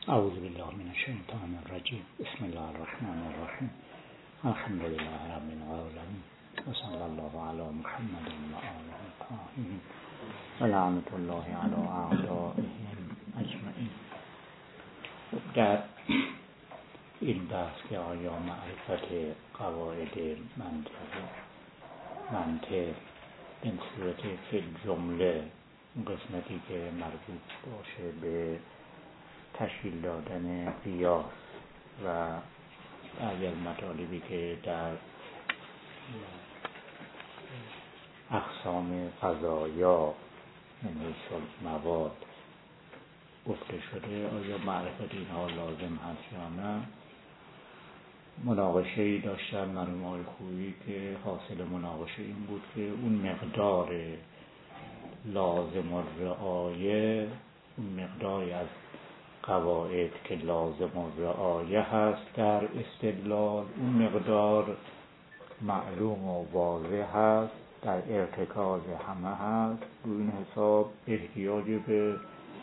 اعوذ بالله من الشیطان الرجیم. بسم الله الرحمن الرحیم. الحمد لله رب العالمین و صلی الله علی محمد و آله الطاهرین و لعنت الله علی اعدائهم اجمعین. در این بحث که آیا معرفت قواعد منطق به صورت فی جمله قسمتی که مربوط باشه به تشکیل دادن قیاس و اگر مطالبی که در اقسام قضایا من مواد گفته شده، آیا معرفت اینها لازم هست یا نه؟ مناقشه‌ای داشتن مرحوم آقای خویی که حاصل مناقشه این بود که اون مقدار لازم الرعایه، اون مقداری از قواعد که لازم الرعایه هست در استدلال، اون مقدار معلوم و واضح هست، در ارتکاز همه هست. رو این حساب احتیاج به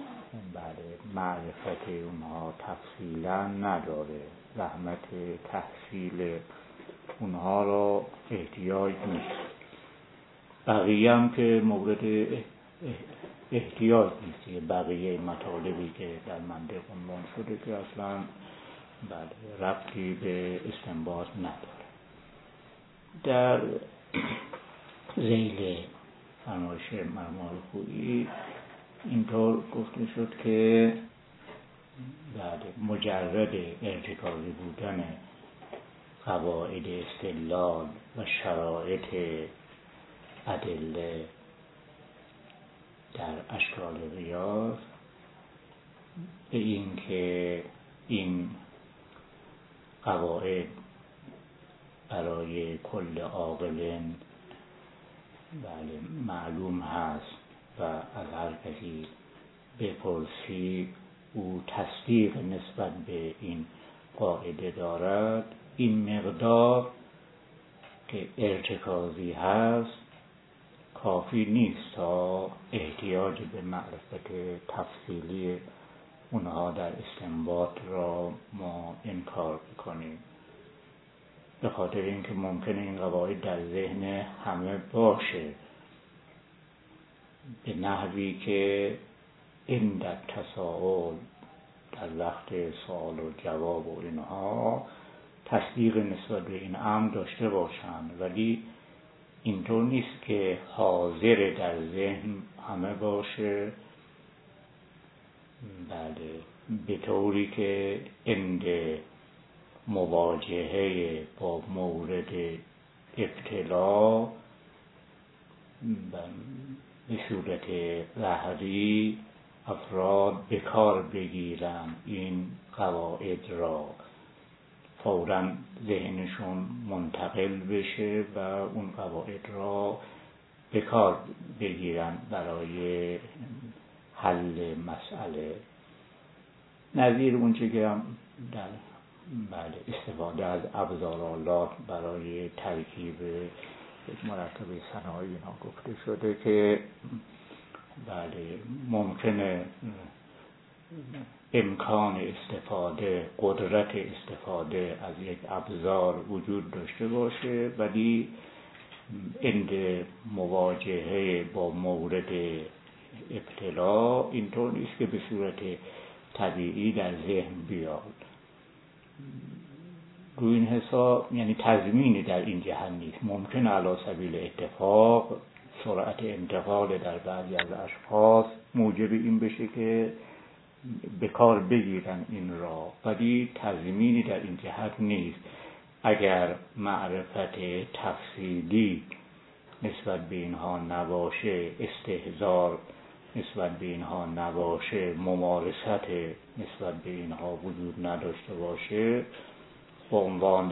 معرفت اونها تفصیلا نداره، زحمت تحصیل اونها را احتیاج نیست. بقیه هم که مورد احتیاج نیست، بقیه مطالبی که در منطق عنوان شده که اصلا ربطی به استنباط نداره. در ذیل فرمایش مرحوم خویی اینطور گفته شد که مجرد ارتکازی بودن قواعد استدلال و شرایط ادله در اشکال قیاس به این که این قواعد برای کل عاقل معلوم هست و از هر کسی بپرسی او تصدیق نسبت به این قاعده دارد، این مقدار که ارتکازی هست کافی نیست تا احتیاج به معرفت تفصیلی اونها در استنباط را ما انکار بکنیم، به خاطر اینکه ممکنه این قواعد در ذهن همه باشه به نحوی که این در تساؤل در وقت سوال و جواب و اینها تصدیق نسبت به این امر داشته باشند، ولی اینطور نیست که حاضر در ذهن همه باشه، به طوری که عند مواجهه با مورد ابتلا به صورت قهری افراد به کار بگیرن این قواعد را، فوراً ذهنشون منتقل بشه و اون قواعد را به کار بگیرن برای حل مسئله. نظیر اونچه که هم در استفاده از ابزارآلات برای ترکیب مرکب صنایع اینا گفته شده که ممکنه امکان استفاده، قدرت استفاده از یک ابزار وجود داشته باشه، ولی عند مواجهه با مورد ابتلا اینطور نیست که به صورت طبیعی در ذهن بیاد. روی این حساب یعنی تضمینی در این جهت نیست. ممکن علی سبیل اتفاق سرعت انتقال در بعضی از اشخاص موجب این بشه که به کار بگیرن این را، ولی تضمینی در این جهت نیست. اگر معرفت تفصیلی نسبت به اینها نباشه، استحضار نسبت به اینها نباشه، ممارست نسبت به اینها وجود نداشته باشه، به عنوان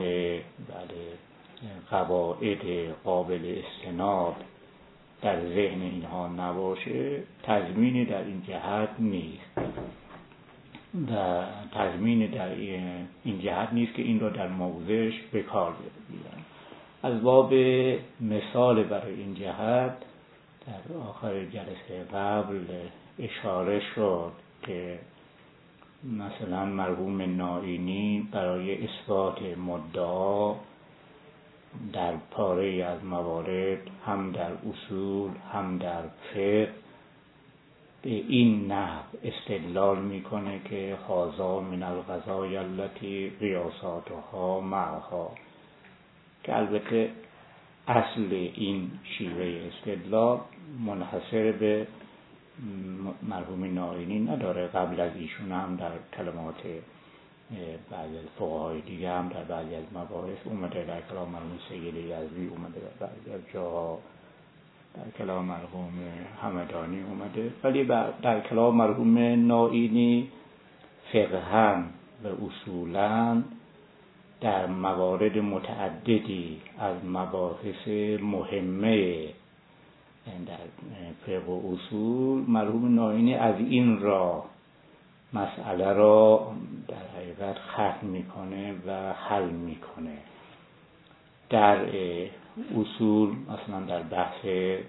قواعد قابل استناد در ذهن اینها نباشه، تضمینی در این جهت نیست و تضمینی در این جهت نیست که این را در موضعش به کار بگیرن. از باب مثال برای این جهت در آخر جلسه قبل اشاره شد که مثلا مرحوم نائینی برای اثبات مدعا در پاره از موارد هم در اصول هم در فقه به این نحو استدلال میکنه که هذا من القضایا التي قیاساتها معها، که البته اصل این شیوه استدلال منحصر به مرحوم نائینی نداره. قبل از ایشون هم در کلمات بعضی از فقهای دیگه هم در بعضی از مباحث اومده، در کلام مرحوم سید یزدی اومده، در بعضی از جاها در کلام مرحوم همدانی اومده، ولی در کلام مرحوم نائینی فقهاً و اصولاً در موارد متعددی از مباحث مهمه در فقه و اصول مرحوم نائینی از این راه مسئله را در حقیقت ختم میکنه و حل میکنه. در اصول مثلا در بحث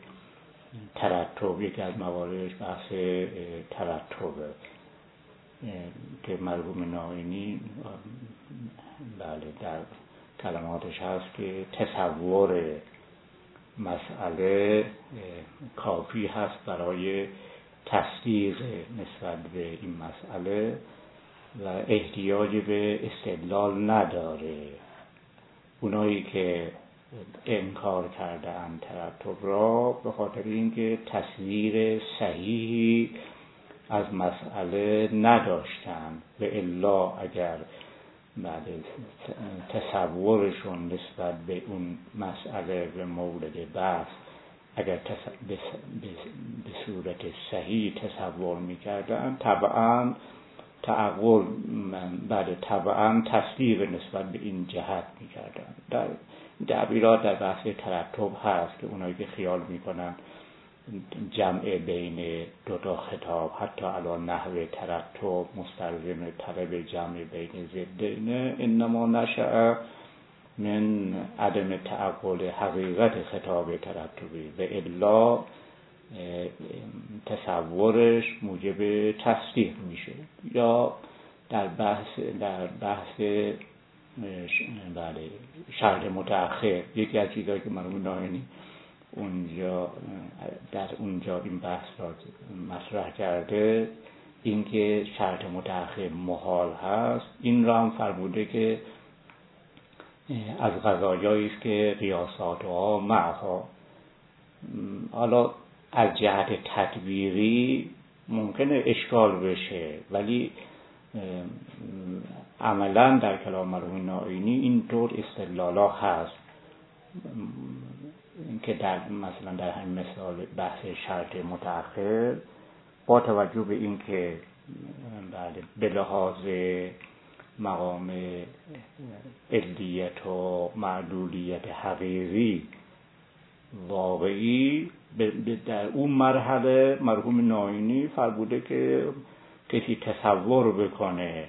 ترتب، یکی از مواردش بحث ترتبه که مرحوم نائینی بله در کلماتش هست که تصور مسئله کافی هست برای تصدیق نسبت به این مسئله و احتیاج به استدلال نداره. اونایی که انکار کردن ترتب را به خاطر اینکه تصویر صحیحی از مسئله نداشتن و الا اگر بعد تصورشون نسبت به اون مسئله و مورد بحث اگر به صورت صحیح تصور میکردن طبعا تعقل طبعا تصدیق نسبت به این جهت میکردن. در تعبیرات در بحث ترتب هست که اونایی که خیال میکنن جمع بین دو تا خطاب حتی علی نحو ترتب مستلزم طلب جمع بین ضدین انما نشأ من عدم تعقل حقیقت خطاب ترتبی و الا تصورش موجب تصدیق میشه. یا در بحث شرط متأخر یکی از چیزایی که مرحوم نائینی در اونجا این بحث را مطرح کرده این که شرط متأخر محال هست، این را هم فرموده که از قضایایی است که قیاساتها معها. حالا از جهت تدبیری ممکنه اشکال بشه، ولی عملا در کلام مرحوم نائینی این طور استدلالا هست که مثلا در همین مثال بحث شرط متأخر با توجه به این که به لحاظ مقام علیت و معلولیت حقیقی واقعی در اون مرحله مرحوم نائینی فرموده که کسی تصور بکنه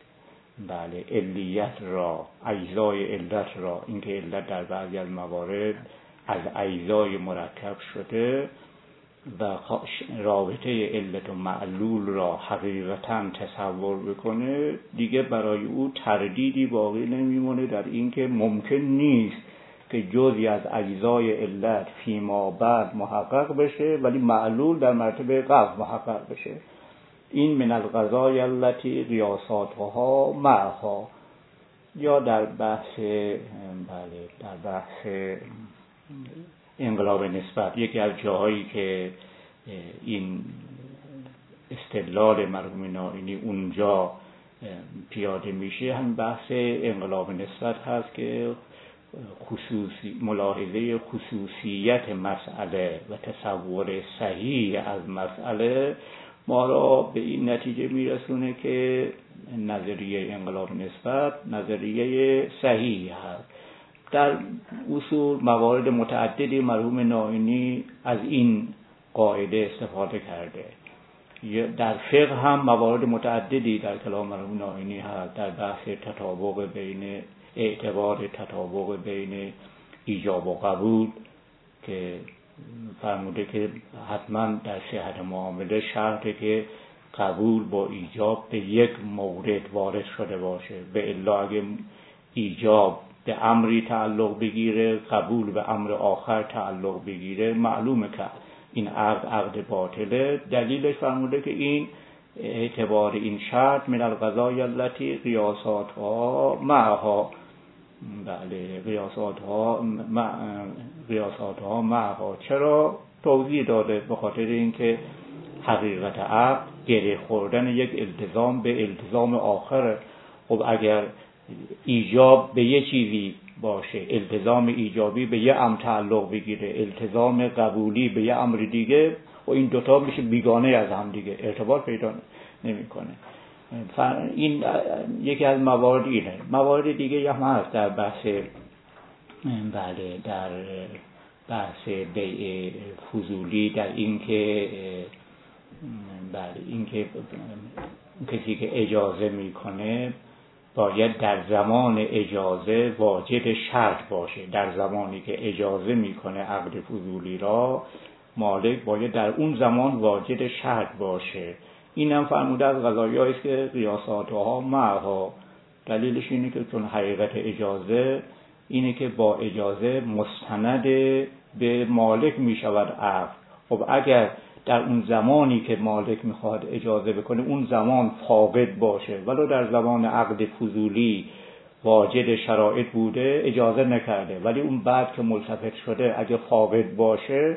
علیت را، اجزای علت را، اینکه علت در بعضی از موارد از اجزای مرکب شده و رابطه علت و معلول را حقیقتا تصور بکنه، دیگه برای او تردیدی باقی نمیمونه در اینکه ممکن نیست که جزئی از اجزای علت فیما بعد محقق بشه ولی معلول در مرتبه قبل محقق بشه. این من القضایا التي قیاساتها معها. یا در بحث انقلاب نسبت یکی از جاهایی که این استدلال مرحوم نائینی اونجا پیاده میشه هم بحث انقلاب نسبت هست که ملاحظه خصوصیت مسئله و تصور صحیح از مسئله ما را به این نتیجه میرسونه که نظریه انقلاب نسبت نظریه صحیح هست. در اصول موارد متعددی مرحوم نائینی از این قاعده استفاده کرده. در فقه هم موارد متعددی در کلام مرحوم نائینی هست در بحث تطابق بین اعتبار تطابق بین ایجاب و قبول که فرموده که حتما در صحت معامله شرطه که قبول با ایجاب به یک مورد وارد شده باشه. به الا اگه ایجاب به امری تعلق بگیره، قبول به امر آخر تعلق بگیره، معلومه که این عقد باطله. دلیلش فرموده که این اعتبار این شرط من القضای التي قیاساتها معها، بله قیاساتها معها. چرا؟ توضیح داده به خاطر اینکه حقیقت عقد گره خوردن یک التزام به التزام آخره. خب اگر ایجاب به یه چیزی باشه، التزام ایجابی به یه امر تعلق بگیره، التزام قبولی به یه امر دیگه، و این دوتا میشه بیگانه از هم دیگه، ارتباط پیدا نمیکنه. این یکی از موارد اینه. موارد دیگه هم هست در بحث در بحث بیع فضولی، در اینکه کسی که اجازه میکنه باید در زمان اجازه واجد شرط باشه. در زمانی که اجازه میکنه عقد فضولی را، مالک باید در اون زمان واجد شرط باشه. این هم فرموده از قضایایی است که قیاساتها معها. دلیلش اینه که چون حقیقت اجازه اینه که با اجازه مستند به مالک میشود عقد. خب اگر در اون زمانی که مالک میخواد اجازه بکنه اون زمان فاقد باشه، ولو در زمان عقد فضولی واجد شرایط بوده اجازه نکرده، ولی اون بعد که ملتفت شده اگه فاقد باشه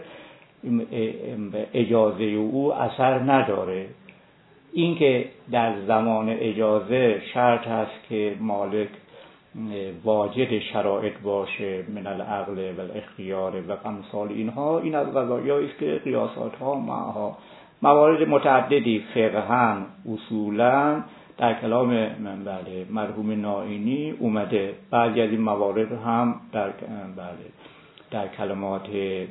اجازه او اثر نداره. این که در زمان اجازه شرط هست که مالک واجد شرایط باشه من العقل و الاختیار و امثال اینها، این از قضایایی است که قیاساتها معها. موارد متعددی فقهاً اصولاً در کلام مرحوم نائینی اومده. بعضی از این موارد هم در کلمات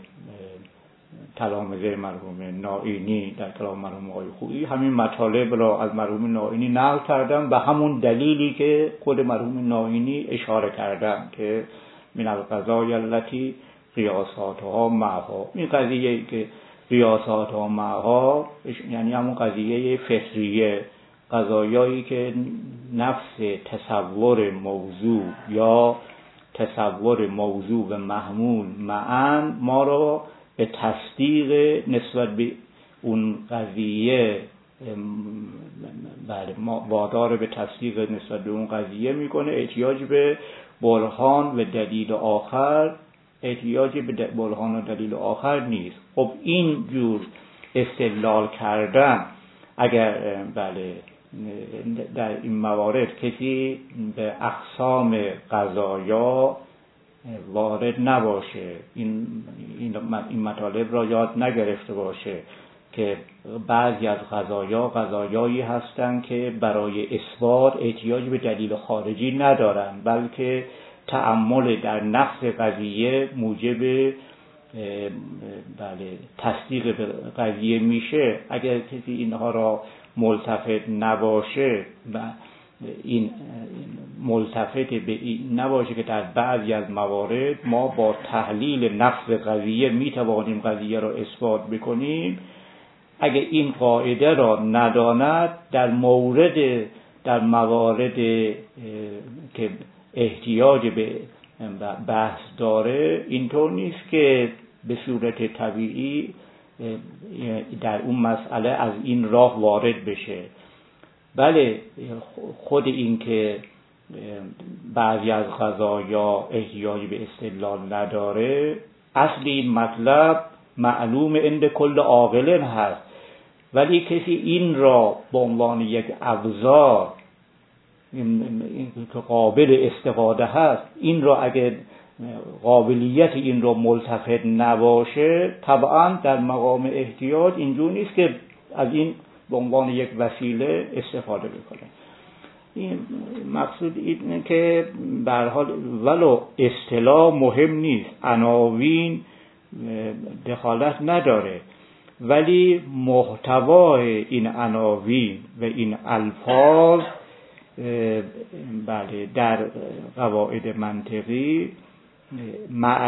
تلامذه مرحوم نائینی، در کلام مرحوم آقای خویی همین مطالب را از مرحوم نائینی نقل کردم به همون دلیلی که خود مرحوم نائینی اشاره کردن که من القضای التي قیاساتها معها. این قضیه که قیاساتها معها یعنی همون قضیه فطریه، قضایایی که نفس تصور موضوع یا تصور موضوع و محمول معاً ما را به تصدیق نسبت به اون قضیه ما وادار به تصدیق نسبت به اون قضیه میکنه. احتیاج به برهان و دلیل آخر نیست. خب این جور استدلال کردن اگر در این موارد کسی به اقسام قضایا وارد نباشه، این مطالب را یاد نگرفته باشه که بعضی از قضایایی هستند که برای اثبات احتیاج به دلیل خارجی ندارن، بلکه تأمل در نفس قضیه موجب تصدیق قضیه میشه. اگر کسی اینها را ملتفت نباشه و این ملتفت به این نباشه که در بعضی از موارد ما با تحلیل نفس قضیه میتوانیم قضیه را اثبات بکنیم، اگر این قاعده را نداند در موارد که احتیاج به بحث داره اینطور نیست که به صورت طبیعی در اون مسئله از این راه وارد بشه. بله، خود این که بعضی از قضایا احتیاج به استدلال نداره، اصل این مطلب معلوم عند کل عاقل هست، ولی کسی این را به عنوان یک ابزار که قابل استفاده هست، این را اگر قابلیت این را ملتفت نباشه، طبعا در مقام احتیاج اینجور نیست که از این به عنوان یک وسیله استفاده بکنه. این مقصود اینه که به هر حال ولو اصطلاح مهم نیست، عناوین دخالت نداره، ولی محتوای این عناوین و این الفاظ در قواعد منطقی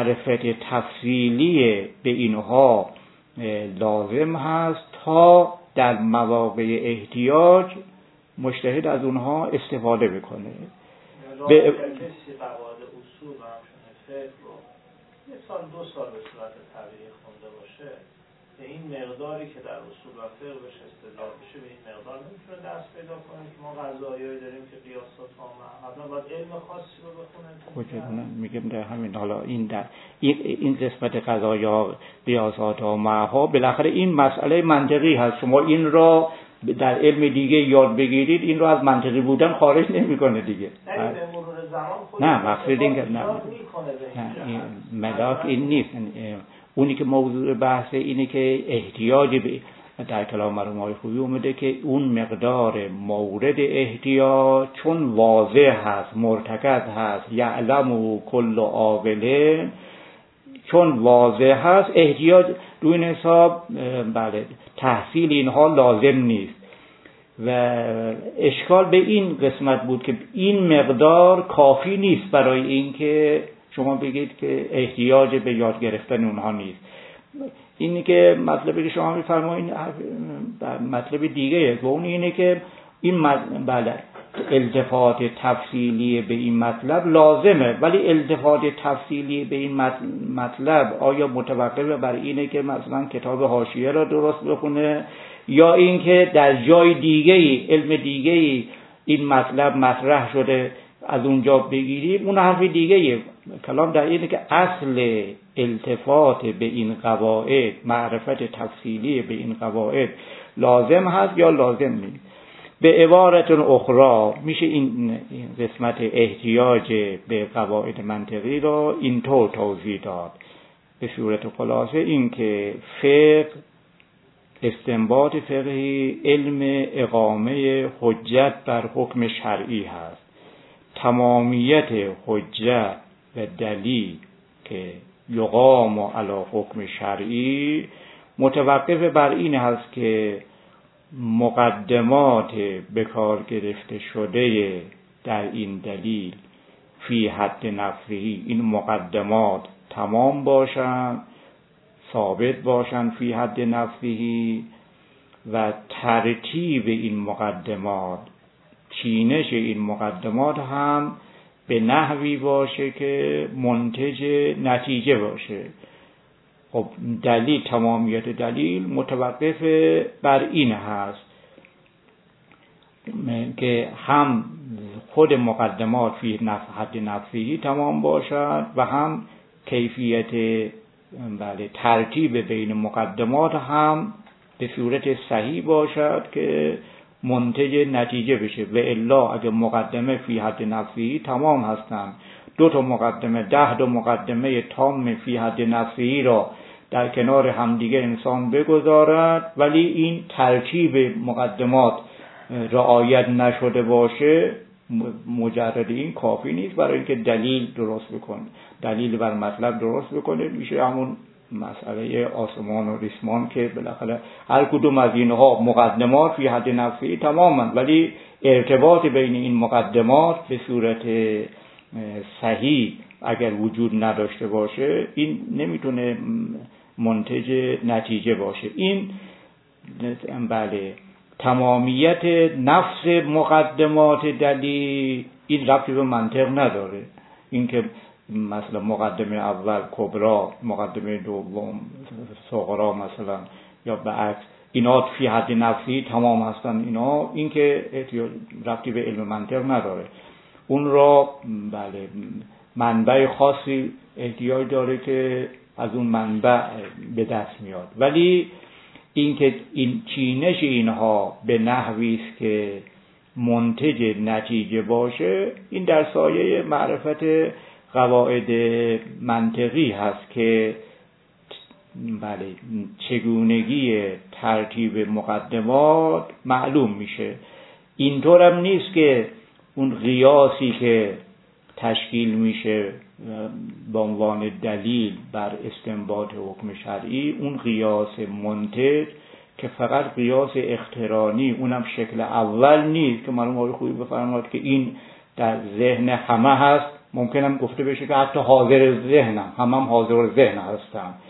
معرفت تفصیلی به اینها لازم هست تا در مواقع احتیاج مجتهد از اونها استفاده بکنه. به کسی قواعد اصول و همچنین فقه رو یک سال 2 سال به صورت طبیعی خونده باشه، به این مقداری که در اصول و فقه بهش استدلال بشه به این مقدار نمیتونه دست پیدا کنه که ما قضایایی داریم که قیاسات ها حتما باید علم خاصی رو بخونه. کجا میگم در همین حالا این قسمت قضایا قیاسات ها معها بالاخره این مسئله منطقی هست. شما این را در علم دیگه یاد بگیرید، این رو از منطقی بودن خارج نمیکنه دیگه. نه مقصد این نه این ملاک این نیست. اونی که موضوع بحث اینه که احتیاج به در کلام مرحوم آقای خویی اومده که اون مقدار مورد احتیاج چون واضح هست، مرتکز هست، یعلم کل عاقل، چون واضح هست احتیاج دو این حساب بله تحصیل اینها لازم نیست. و اشکال به این قسمت بود که این مقدار کافی نیست برای اینکه شما بگید که احتیاج به یاد گرفتن اونها نیست. اینی که مطلبی که شما می‌فرمایید مطلب دیگه است و اون اینه که این بله التفات تفصیلی به این مطلب لازمه، ولی التفات تفصیلی به این مطلب آیا متوقف بر اینه که مثلا کتاب حاشیه را درست بخونه یا اینکه در جای دیگه‌ای علم دیگه‌ای این مطلب مطرح شده از اونجا بگیریم، اون حرف دیگه‌ایه. کلام در اینه که اصل التفات به این قواعد، معرفت تفصیلی به این قواعد لازم هست یا لازم نیست. به عبارت اخرى میشه این قسمت احتیاج به قواعد منطقی را اینطور توضیح داد به صورت خلاصه این که فقه استنباط فقهی علم اقامه حجت بر حکم شرعی هست. تمامیت حجت و دلیل که یقام علی حکم شرعی متوقف بر این هست که مقدمات به کار گرفته شده در این دلیل فی حد نفسهی، این مقدمات تمام باشند، ثابت باشند فی حد نفسهی، و ترتیب این مقدمات، چینش این مقدمات هم به نحوی باشه که منتج نتیجه باشه. خب دلیل، تمامیت دلیل متوقف بر این هست که هم خود مقدمات فی حد نفسهی تمام باشد و هم کیفیت بله ترتیب بین مقدمات هم به صورت صحیح باشد که منتج نتیجه بشه. و الا اگه مقدمه فی حد نفسهی تمام هستند، 2 مقدمه 10 مقدمه تام فی حد نفسهی را در کنار همدیگه انسان بگذارد ولی این ترتیب مقدمات رعایت نشده باشه، مجرد این کافی نیست برای اینکه دلیل درست بکنه، دلیل بر مطلب درست بکنه. میشه همون مسئله آسمان و ریسمان که بالاخره هر کدوم از اینها مقدمات فی حد نفسی تمامند ولی ارتباط بین این مقدمات به صورت صحیح اگر وجود نداشته باشه این نمیتونه منتج نتیجه باشه. این بله تمامیت نفس مقدمات دلیل این ربطی به منطق نداره. این که مثلا مقدمه اول کبرا، مقدمه دوم صغرا مثلا یا به عکس اینا فی حد نفسی تمام هستن، اینا این که ربطی به علم منطق نداره. اون را بله منبع خاصی احتیاج داره که از اون منبع به دست میاد، ولی اینکه این چینش اینها به نحوی است که منتج نتیجه باشه این در سایه معرفت قواعد منطقی هست که بله چگونگی ترتیب مقدمات معلوم میشه. اینطور هم نیست که اون قیاسی که تشکیل میشه به عنوان دلیل بر استنباط حکم شرعی اون قیاس منتج که فقط قیاس اقترانی اونم شکل اول نیست که معلوم آقای خویی بفرماد که این در ذهن همه هست. ممکنم گفته بشه که حتی حاضر ذهنم، هم حاضر ذهن هستم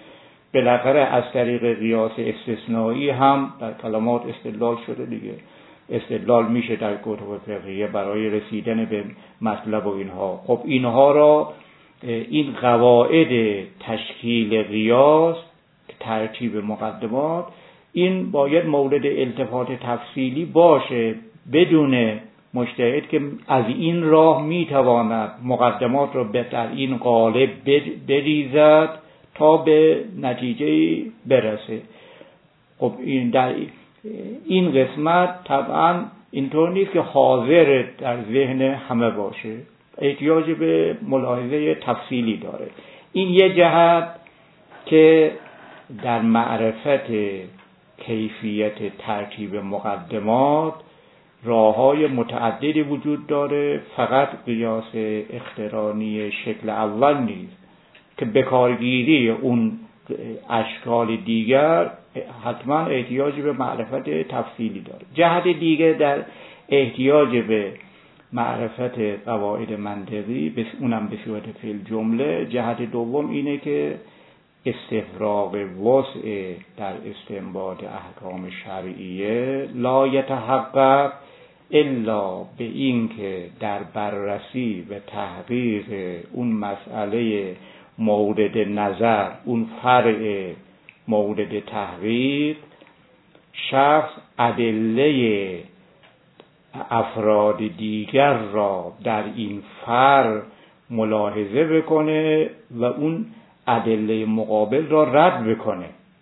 بالاخره از طریق قیاس استثنایی هم در کلمات استدلال شده دیگه. استدلال میشه در کتب فقهیه برای رسیدن به مطلب و اینها. خب اینها را، این قواعد تشکیل قیاس، ترتیب مقدمات، این باید مورد التفات تفصیلی باشه بدون مجتهد که از این راه میتواند مقدمات را در این قالب بریزد تا به نتیجه برسه. خب این در این قسمت طبعا اینطور نیست که حاضر در ذهن همه باشه، احتیاج به ملاحظه تفصیلی داره. این یه جهت که در معرفت کیفیت ترتیب مقدمات راه‌های متعددی وجود داره، فقط قیاس اقترانی شکل اول نیست که بکارگیری اون اشکال دیگر حتما احتیاج به معرفت تفصیلی داره. جهت دیگه در احتیاج به معرفت قواعد منطقی، اونم به صورت فعل جمله. جهت دوم اینه که استفراغ وسع در استنباط احکام شرعیه لا یتحقق الا به این که در بررسی و تحقیق اون مسئله مورد نظر، اون فرع مورد تحقیق، شخص ادله افراد دیگر را در این فرع ملاحظه بکنه و اون ادله مقابل را رد بکنه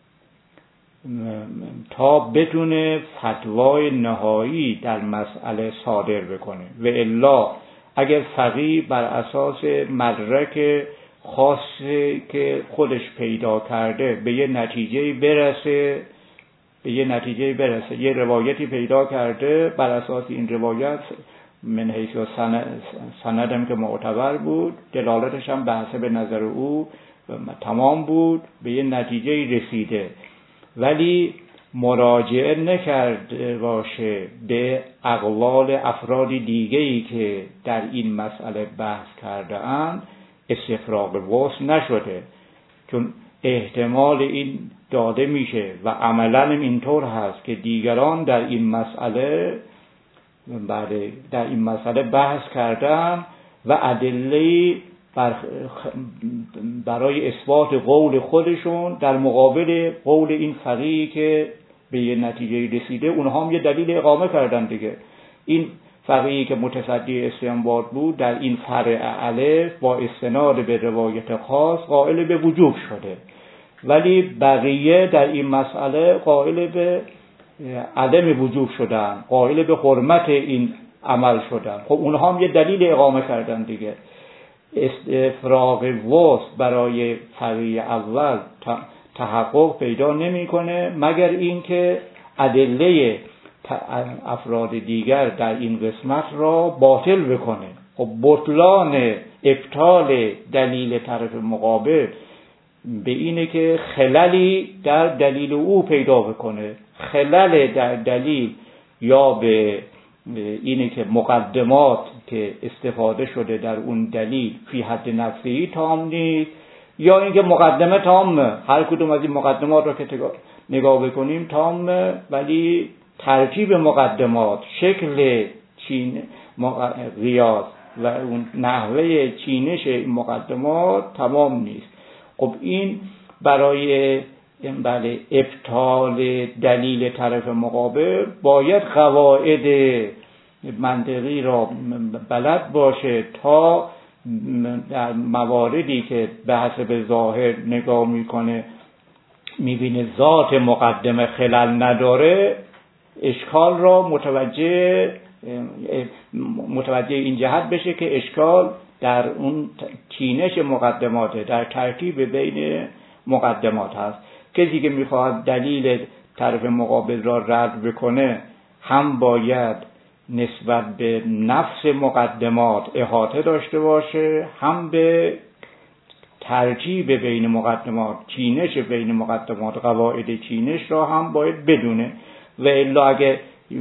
تا بتونه فتوای نهایی در مسئله صادر بکنه. و الا اگر فقیه بر اساس مدرک خاصی که خودش پیدا کرده به یه نتیجه برسه، یه روایتی پیدا کرده، بر اساس این روایت من حیث سندم که معتبر بود، دلالتش هم به حسب نظر او تمام بود، به یه نتیجه رسیده، ولی مراجعه نکرده باشه به اقوال افراد دیگه‌ای که در این مسئله بحث کرده اند، استفراغ وسع نشده. چون احتمال این داده میشه و عملاً اینطور هست که دیگران در این مسئله بحث کردن و ادله برای اثبات قول خودشون در مقابل قول این فقیهی که به یه نتیجه رسیده، اونها هم یه دلیل اقامه کردن دیگه. این فقیهی که متصدی استنباط بود در این فرع الف با استناد به روایت خاص قائل به وجوب شده، ولی بقیه در این مسئله قائل به عدم وجوب شدن، قائل به حرمت این عمل شدن. خب اونها هم یه دلیل اقامه کردن دیگه. استفراغ وسع برای فقیه اول تحقق پیدا نمی‌کنه مگر اینکه ادله افراد دیگر در این قسمت را باطل بکنه. خب بطلان ابطال دلیل طرف مقابل به اینه که خللی در دلیل او پیدا بکنه. خلل در دلیل یا به اینه که مقدمات که استفاده شده در اون دلیل فی حد نفسی تام نیست، یا اینکه مقدمه تامه، هر کدوم از این مقدمات را که نگاه بکنیم تامه، ولی ترتیب مقدمات، شکل قیاس و اون نحوه چینش مقدمات تمام نیست. خب این برای ابطال دلیل طرف مقابل باید قواعد منطقی را بلد باشه تا در مواردی که به حسب ظاهر نگاه میکنه میبینه ذات مقدمه خلل نداره، اشکال را متوجه این جهت بشه که اشکال در اون چینش مقدماته، در ترتیب بین مقدمات هست. کسی که میخواد دلیل طرف مقابل را رد بکنه هم باید نسبت به نفس مقدمات احاطه داشته باشه، هم به ترتیب بین مقدمات، چینش بین مقدمات، قواعد چینش را هم باید بدونه. و الا اگه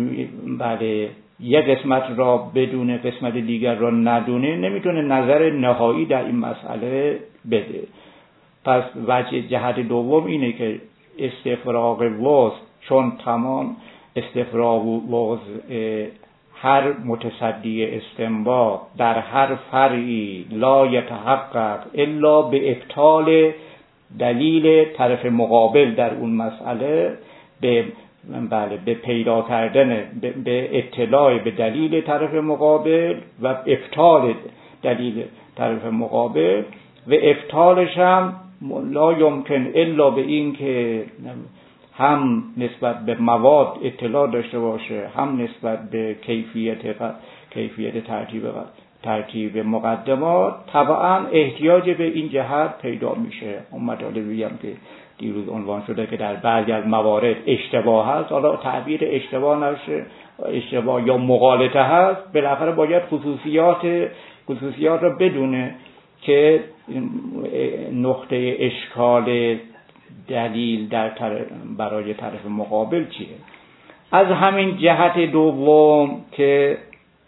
یک قسمت را بدونه قسمت دیگر را ندونه، نمیتونه نظر نهایی در این مسئله بده. پس وجه جهت دوم اینه که استفراغ وضع، چون تمام استفراغ وضع هر متصدی استنباط در هر فرعی لا یتحقق الا به ابطال دلیل طرف مقابل در اون مسئله، به پیدا کردن، به اطلاع به دلیل طرف مقابل و ابطال دلیل طرف مقابل، و ابطالش هم لا یمکن الا به این که هم نسبت به مواد اطلاع داشته باشه، هم نسبت به کیفیت ترتیب مقدمات. طبعا احتیاج به این جهت پیدا میشه. اون مطالبی هم که دیروز عنوان شده که در بعضی از موارد اشتباه هست، حالا تعبیر اشتباه نشه، اشتباه یا مغالطه هست، بالاخره باید خصوصیات رو بدونه که نقطه اشکال دلیل برای طرف مقابل چیه. از همین جهت دوم که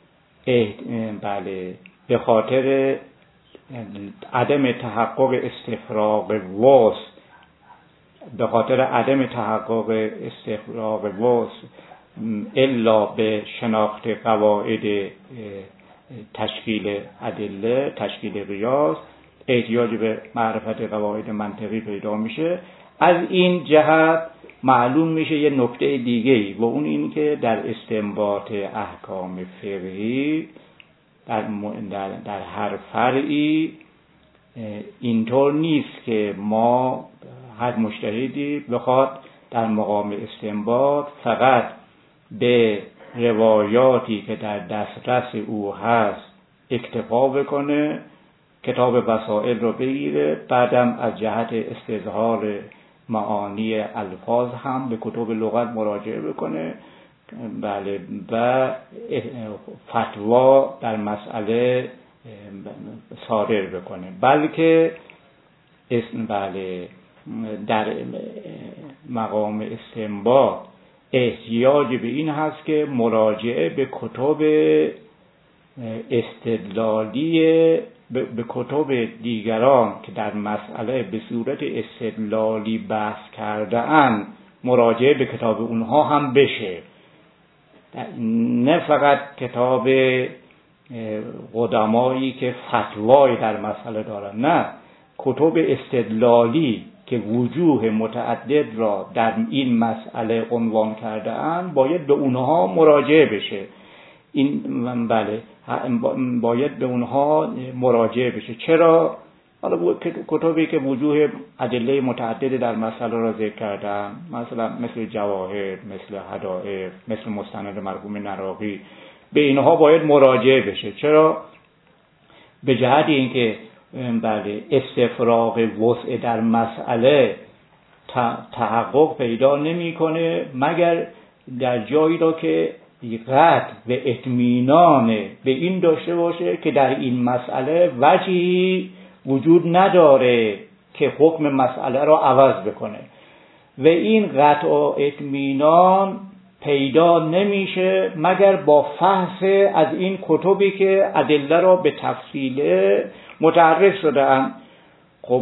به خاطر عدم تحقق استفراغ وضع، به خاطر عدم تحقق استفراغ وضع الا به شناخت قواعد تشکیل ادله، تشکیل قیاس، احتیاج به معرفت قواعد منطقی پیدا میشه. از این جهت معلوم میشه یه نکته دیگه‌ای، و اون این که در استنباط احکام فقهی در هر فرعی اینطور نیست که ما هر مجتهدی بخواد در مقام استنباط فقط به روایاتی که در دسترس او هست اکتفا بکنه، کتاب وسائل رو بگیره، بعدم از جهت استظهار معانی الفاظ هم به کتب لغت مراجعه بکنه، و فتوا در مسئله صادر بکنه، بلکه در مقام استنباط احتیاج به این هست که مراجعه به کتب استدلالی، به کتب دیگران که در مسئله به صورت استدلالی بحث کرده اند مراجعه به کتاب اونها هم بشه، نه فقط کتاب قدمایی که فتوای در مسئله دارن، نه، کتب استدلالی که وجوه متعدد را در این مسئله عنوان کرده اند باید به اونها مراجعه بشه. این باید به اونها مراجعه بشه. چرا؟ حالا کتبی که وجوه ادله متعدد در مسئله را ذکر کردن، مثلا مثل جواهر، مثل حدائق، مثل مستند مرحوم نراقی، به اینها باید مراجعه بشه. چرا؟ به جهت اینکه استفراغ وسع در مسئله تحقق پیدا نمی‌کنه مگر در جایی را که قطع و اطمینان به این داشته باشه که در این مسئله وجهی وجود نداره که حکم مسئله را عوض بکنه، و این قطع و اطمینان پیدا نمیشه مگر با فحص از این کتبی که ادله را به تفصیل متعرف شدن. خب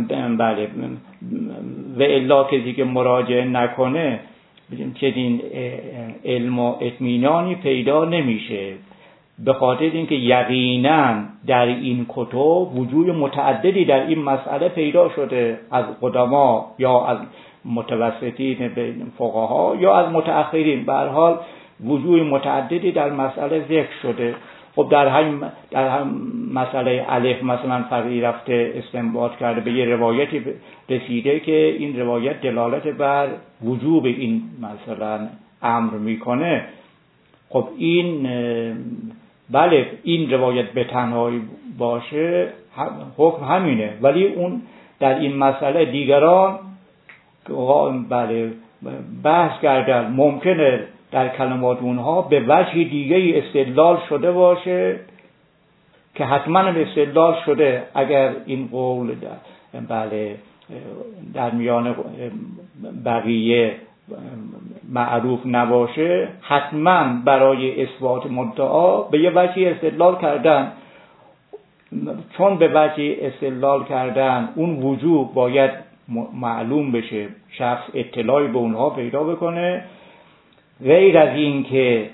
و الا کسی که مراجعه نکنه چنین علم و اطمینانی پیدا نمیشه، به خاطر اینکه یقینا در این کتب وجوه متعددی در این مسئله پیدا شده، از قدما یا از متوسطین فقها یا از متأخرین، به هر حال وجوه متعددی در مسئله ذکر شده. خب در هم مسئله الف مثلا فرعی رفته استنباط کرده، به یه روایتی رسیده که این روایت دلالت بر وجوب این مثلا امر میکنه. خب این بله این روایت به تنهایی باشه حکم همینه، ولی اون در این مسئله دیگران بله بحث کردن، ممکنه در کلمات اونها به وجه دیگه استدلال شده باشه که حتما استدلال شده. اگر این قول بله در میان بقیه معروف نباشه، حتما برای اثبات مدعا به یه وجه استدلال کردن. چون به وجه استدلال کردن اون وجوب باید معلوم بشه، شخص اطلاعی به اونها پیدا بکنه، غیر از این که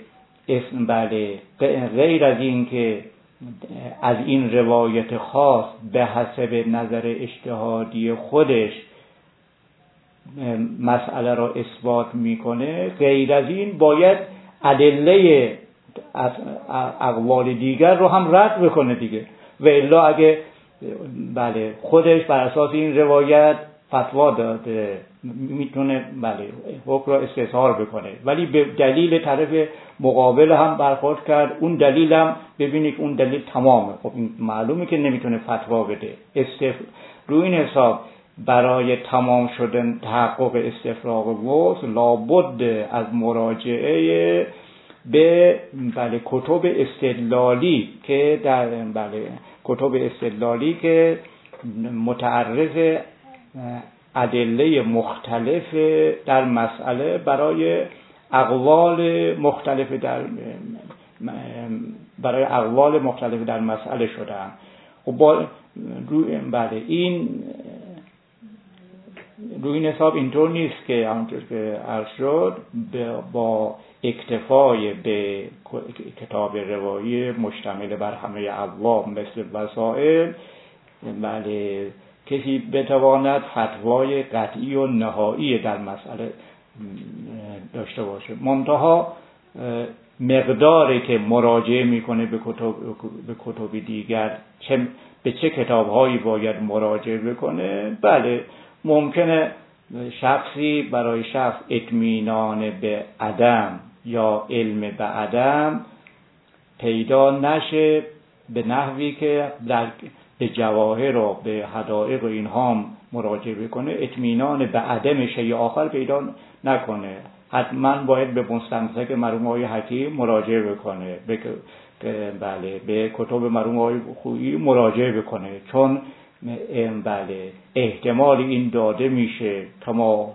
غیر از این که از این روایت خاص به حسب نظر اجتهادی خودش مسئله را اثبات میکنه، غیر از این باید ادله اقوال دیگر رو هم رد بکنه دیگه. و الا اگه خودش بر اساس این روایت فتوا داده میتونه حکم را استظهار بکنه، ولی به دلیل طرف مقابل هم برخورد کرد، اون دلیل هم ببینید اون دلیل تمامه، خب این معلومه که نمیتونه فتوا بده. روی این حساب برای تمام شدن تحقق استفراغ وصل لابد از مراجعه به کتب استدلالی که در کتب استدلالی که متعرض ادله مختلف در مسئله برای اقوال مختلف در مسئله شدن. خب با روی این حساب اینطور نیست که همونطور که عرض شد با اکتفای به کتاب روایی مشتمل بر همه ابواب مثل وسائل کسی بتواند فتوای قطعی و نهایی در مسئله داشته باشه. منتها مقداری که مراجعه میکنه به کتب دیگر، به چه کتاب‌هایی باید مراجعه بکنه، ممکنه شخصی برای شخص اطمینان به عدم یا علم به عدم پیدا نشه به نحوی که به جواهر و به حدائق و اینها مراجعه بکنه، اطمینان به عدم شیء آخر پیدا نکنه، حتما باید به مستمسک مرحوم آقای حکیم مراجعه بکنه، به کتب مرحوم آقای خویی مراجعه بکنه، چون احتمال این داده میشه کما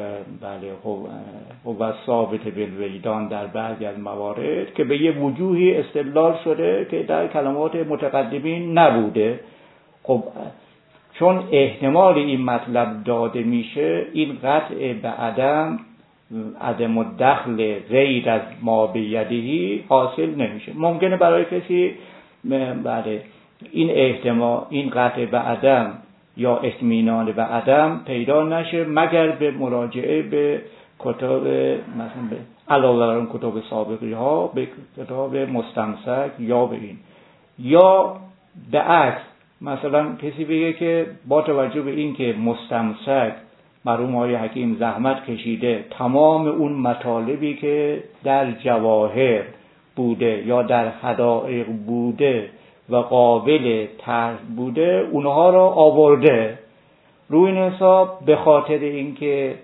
و ثابت بالوجدان در بعضی از موارد که به یه وجوهی استدلال شده که در کلمات متقدمین نبوده. خب چون احتمال این مطلب داده میشه، این قطع به عدم الدخل غیر از ما بیدهی حاصل نمیشه. ممکنه برای کسی این احتمال، این قطع به عدم یا اطمینان به عدم پیدا نشه مگر به مراجعه به کتاب مثلا علاوه بر اون کتاب سابقی ها به کتاب مستمسک یا به این، یا به عکس مثلا کسی بگه که با توجه به این که مستمسک مرحوم آقای حکیم زحمت کشیده تمام اون مطالبی که در جواهر بوده یا در حدائق بوده و قابل طرح بوده اونها را آورده، روی این حساب به خاطر اینکه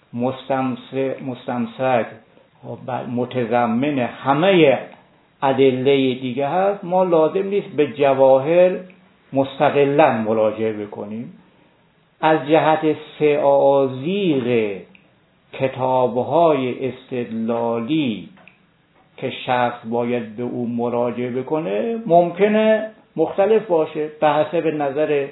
مستمسک متضمن همه ادله دیگه هست، ما لازم نیست به جواهر مستقلاً مراجعه بکنیم. از جهت سآزیغ کتاب‌های استدلالی که شخص باید به اون مراجعه بکنه ممکنه مختلف باشه. به حسب نظر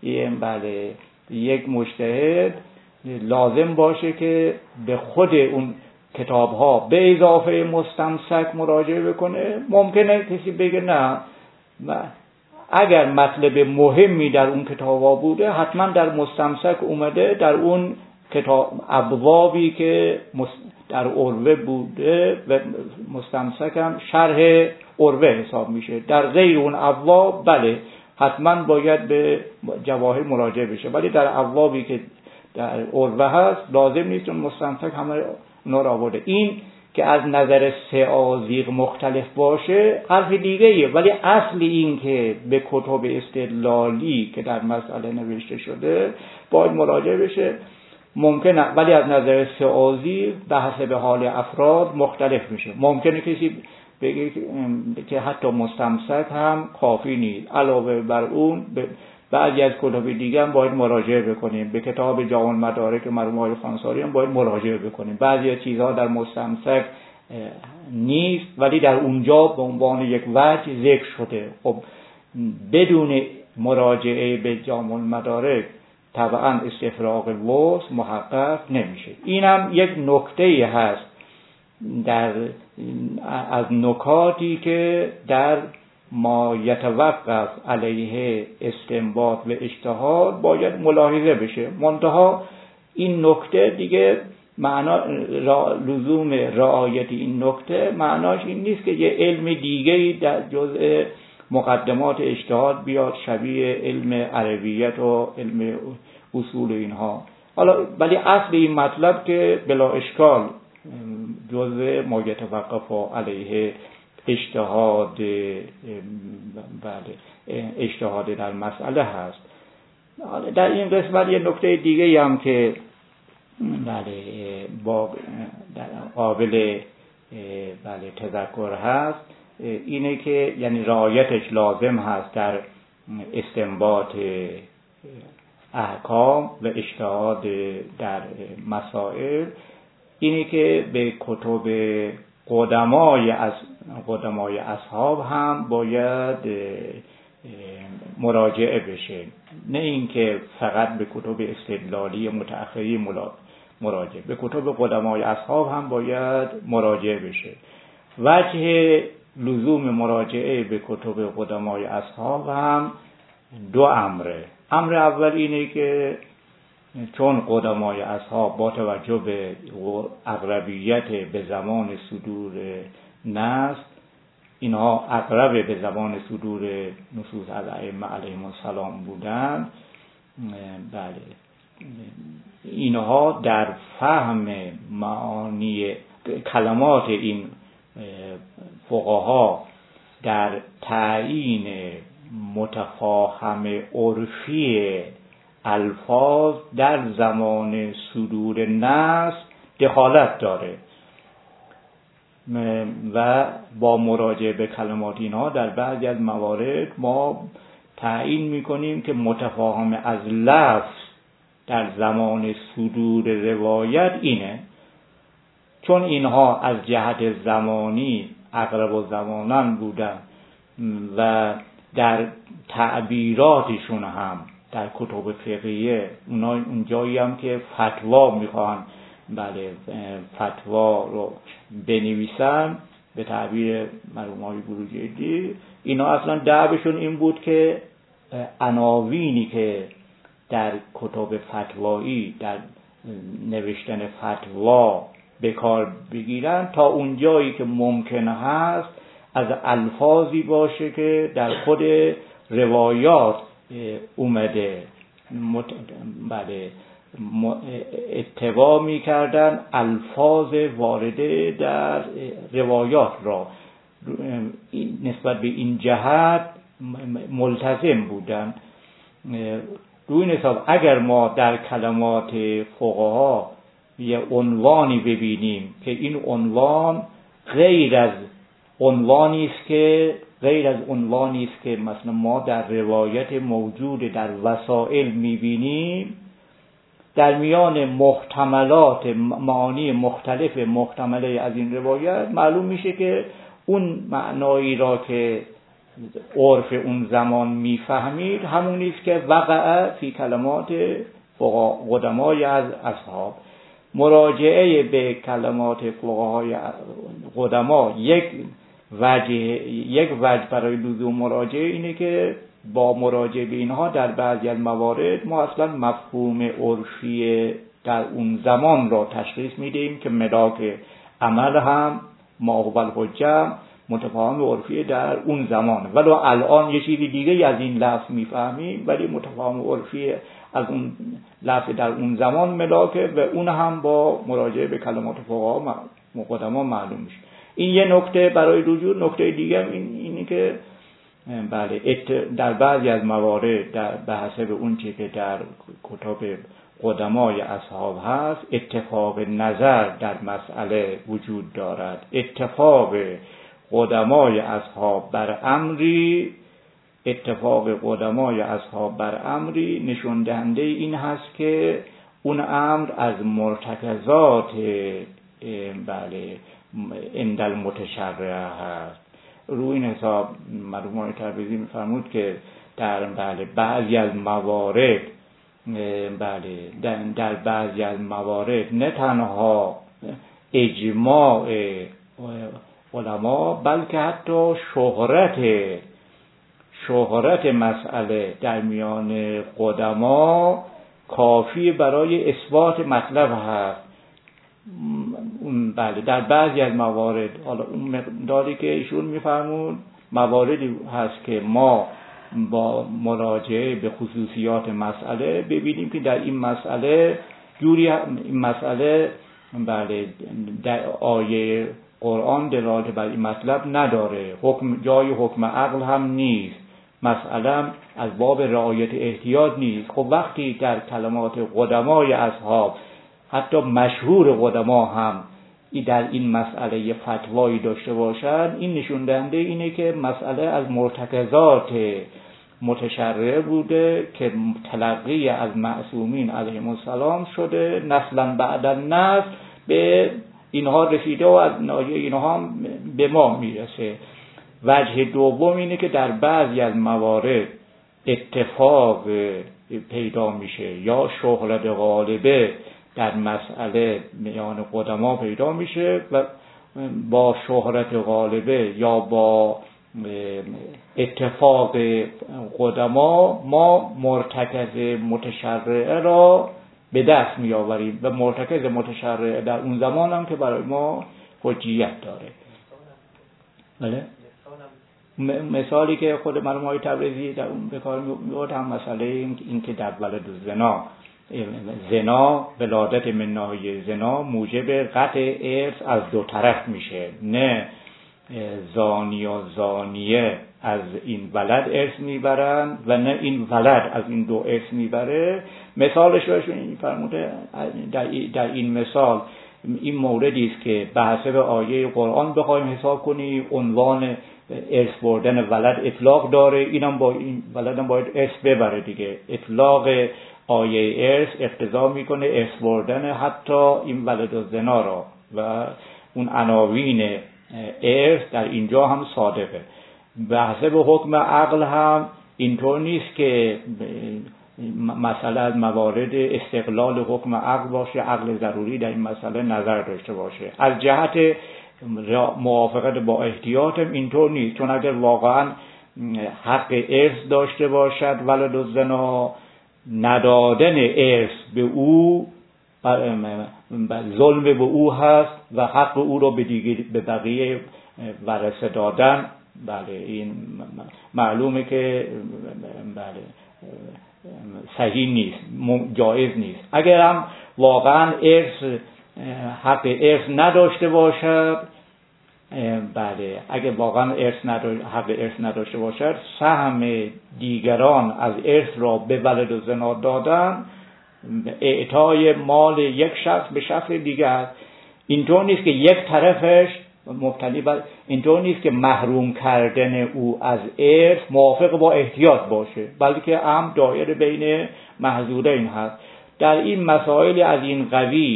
یک مجتهد لازم باشه که به خود اون کتاب‌ها به اضافه مستمسک مراجعه بکنه. ممکنه کسی بگه نه، اگر مطلب مهمی در اون کتاب‌ها بوده حتما در مستمسک اومده، در اون کتاب ابوابی که در عروه بوده و مستمسک هم شرح عروه حساب میشه، در غیر اون ابواب حتما باید به جواهر مراجعه بشه، ولی در ابوابی که در عروه هست لازم نیست اون مستمسک همه اونا را آورده. این که از نظر سآزیغ مختلف باشه حرف دیگه ایه، ولی اصل این که به کتب استدلالی که در مسئله نوشته شده باید مراجعه بشه ممکنه، ولی از نظر سآزیغ به حسب حال افراد مختلف میشه. ممکنه کسی بگه که حتی مستمسک هم کافی نیست، علاوه بر اون بعضی از کتب دیگه هم باید مراجعه بکنیم، به کتاب جامع المدارک مرحوم آقای خانساری هم باید مراجعه بکنیم. بعضی از چیزها در مستمسک نیست ولی در اونجا به عنوان یک وجه ذکر شده. خب بدون مراجعه به جامع المدارک طبعا استفراغ وسع محقق نمیشه. اینم یک نکته هست از نکاتی که در ما یتوقف علیه استنباط و اجتهاد باید ملاحظه بشه. منتها این نکته دیگه لزوم رعایت این نکته معناش این نیست که یه علم دیگه‌ای در جزء مقدمات اجتهاد بیاد شبیه علم عربیت و علم اصول اینها. حالا ولی اصل این مطلب که بلا اشکال جزء ما یتوقف علیه اجتهاد اجتهاد در مسئله هست. در این قسمت یه نکته دیگه هم که قابل تذکر هست اینه که یعنی رعایتش لازم هست در استنباط احکام و اجتهاد در مسائل، اینه که به کتب قدمای اصحاب هم باید مراجعه بشه، نه اینکه فقط به کتب استدلالی متأخری مراجعه، به کتب قدمای اصحاب هم باید مراجعه بشه. وجه لزوم مراجعه به کتب قدمای اصحاب هم دو امره. امر اول اینه که چون قدمای اصحاب با توجه به اقربیت به زمان صدور نص اینها اقرب به زمان صدور نصوص از ائمه علیهم السلام بودن، اینها در فهم معانی کلمات این فقها در تعیین متفاهم عرفی الفاظ در زمان صدور نص دخالت داره و با مراجعه به کلمات اینها در بعضی از موارد ما تعیین میکنیم که متفاهم از لفظ در زمان صدور روایت اینه، چون اینها از جهت زمانی اقرب الزمانان بودن و در تعبیراتشون هم در کتب فقهیه اون جایی هم که فتوا میخوان فتوا رو بنویسن به تعبیر مرحوم بروجردی، اینا اصلا دعوشون این بود که عناوینی که در کتب فتوایی در نوشتن فتوا به کار بگیرن تا اون جایی که ممکن هست از الفاظی باشه که در خود روایات اومده. اتباع می‌کردن الفاظ وارده در روایات را، نسبت به این جهت ملتزم بودن. روی این حساب اگر ما در کلمات فقها یه عنوانی ببینیم که این عنوان غیر از عنوانی است که مثلا ما در روایت موجود در وسائل می‌بینیم، در میان محتملات معانی مختلف محتمله از این روایت معلوم میشه که اون معنایی را که عرف اون زمان میفهمید همونی است که وقع فی کلمات قدمای از اصحاب. مراجعه به کلمات فقهای قدما یک وجه برای لزوم مراجعه اینه که با مراجعه به اینها در بعضی از موارد ما اصلا مفهوم عرفی در اون زمان را تشخیص میدیم که ملاک عمل هم ما هو الحجه متفاهم عرفی در اون زمان، ولی الان یه چیزی دیگه از این لفظ میفهمیم ولی متفاهم عرفی از اون لفظ در اون زمان ملاکه و اون هم با مراجعه به کلمات فقها قدما معلوم میشه. این یه نکته برای رجوع. نکته دیگه اینی که در بعضی از موارد به حسب اون چیزی که در کتب قدمای اصحاب هست اتفاق نظر در مسئله وجود دارد. اتفاق قدمای اصحاب بر امری نشون دهنده این هست که اون امر از مرتکزات عند المتشرع هست روی این حساب مرحوم تبریزی می‌فرمود که در بعضی از موارد در بعضی از موارد نه تنها اجماع علما بلکه حتی شهرت مسئله در میان قدما کافی برای اثبات مطلب هست. در بعضی از موارد، حالا اون مقداری که ایشون میفرمون مواردی هست که ما با مراجعه به خصوصیات مسئله ببینیم که در این مسئله در آیه قرآن دلالت بر این مطلب نداره، جای حکم عقل هم نیست، مسئله از باب رعایت احتیاط نیست. خب وقتی در کلمات قدمای اصحاب حتی مشهور قدما هم در این مسئله یه فتوایی داشته باشند، این نشون دهنده اینه که مسئله از مرتکزات متشرع بوده که تلقی از معصومین علیهم السلام شده، نسلا بعد النسل به اینها رسیده و از ناحیه اینها هم به ما میرسه. وجه دوم اینه که در بعضی از موارد اتفاق پیدا میشه یا شهرت غالبه در مسئله میان قدما پیدا میشه و با شهرت غالبه یا با اتفاق قدما ما مرتکز متشرعه را به دست می آوریم و مرتکز متشرعه در اون زمان هم که برای ما حجیت داره. بله؟ مثالی که خود مرحوم آقای تبریزی در اون به کار می‌برد هم مسئله این که در ولد زنا ولادت من ناحیه زنا موجب قطع ارث از دو طرف میشه، نه زانی و زانیه از این ولد ارث میبرن و نه این ولد از این دو ارث میبره. مثالش رو این فرموده در این مثال این موردی است که به حسب آیه قرآن بخوایم حساب کنیم عنوان ارث بردن ولد اطلاق داره، اینم با این ولدم باید ارث ببره دیگه. اطلاق آیه ارث اقتضا میکنه ارث بردن حتی این ولد و زنا را و اون عناوین ارث در اینجا هم صادقه. به حسب حکم عقل هم اینطور نیست که مسئله از موارد استقلال حکم عقل باشه، عقل ضروری در این مسئله نظر داشته باشه. از جهت موافقت با احتیاط هم اینطور نیست، چون اگر واقعا حق ارث داشته باشد ولد و زنا، ندادن ارث به او ظلم به او هست و حق او رو به بقیه ورثه دادن بله این معلومه که بله صحیح نیست، جایز نیست. اگر هم واقعا حق ارث نداشته باشد بله اگر واقعا حق ارث نداشته باشد، سهم دیگران از ارث را به ولد و زنا دادن اعطای مال یک شخص به شخص دیگر. اینطور نیست که یک طرفش مبتنی بر اینطور نیست که محروم کردن او از ارث موافق با احتیاط باشه، بلکه هم دایره بین محظورین هست. در این مسائل از این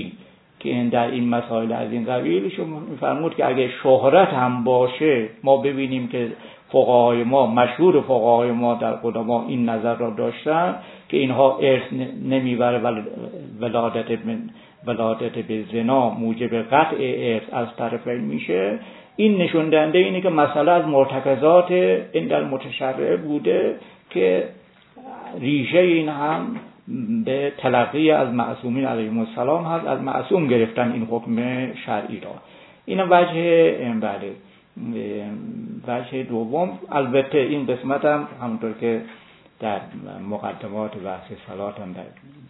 قبیل شما می‌فرمود که اگه شهرت هم باشه، ما ببینیم که مشهور فقهای ما در قدما این نظر را داشتن که اینها ارث نمیبره، ولادت به زنا موجب قطع ارث از طرفین میشه. این نشون دهنده اینه که مسئله از مرتکزات این در متشرع بوده که ریشه این هم به تلقی از معصومین علیهم السلام هست، از معصوم گرفتن این حکم شرعی را. این وجه دوم. البته این قسمت هم همونطور که در مقدمات بحث صلات هم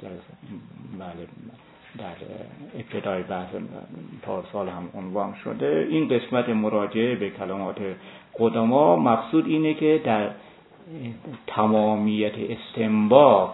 در ابتدای بحث پارسال هم عنوان شده، این قسمت مراجعه به کلمات قدما مقصود اینه که در تمامیت استنباط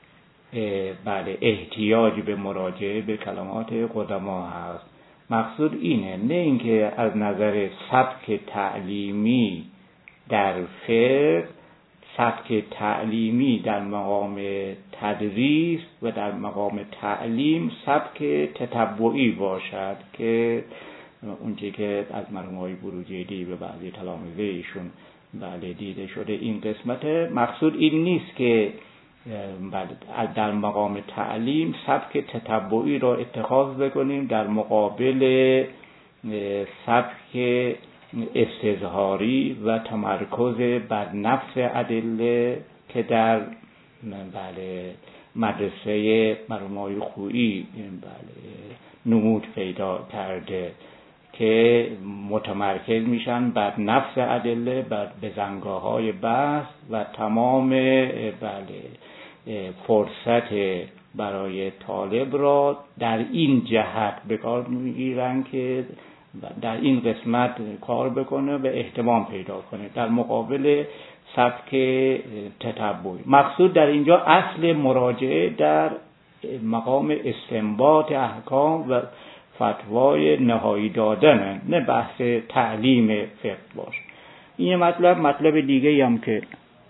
احتیاج به مراجعه به کلمات قدما هست. مقصود اینه، نه اینکه از نظر سبک تعلیمی در فقه، سبک تعلیمی در مقام تدریس و در مقام تعلیم سبک تتبعی باشد که اونچه که از مرحوم بروجردی به بعضی تلامذه ایشون بله دیده شده این قسمت مقصود این نیست که در مقام تعلیم سبک تتبعی را اتخاذ بکنیم در مقابل سبک استظهاری و تمرکز بر نفس ادله که در بله مدرسه مرحوم خویی بله نمود پیدا کرده که متمرکز میشن بر نفس ادله، بر بزنگاه‌های بحث و تمام بله فرصت برای طالب را در این جهت به کار میگیرن که در این قسمت کار بکنه و اهتمام پیدا کنه در مقابل سبک تتبعی. مقصود در اینجا اصل مراجعه در مقام استنباط احکام و فتوای نهایی دادن، نه بحث تعلیم فقه باشه. این مطلب دیگه هم که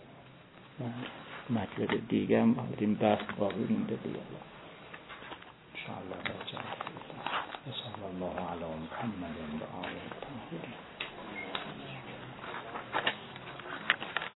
مطلب دیگه هم این بحث باقی مونده دیگه ان شاء الله. صلی الله علی محمد و آله الطاهرین.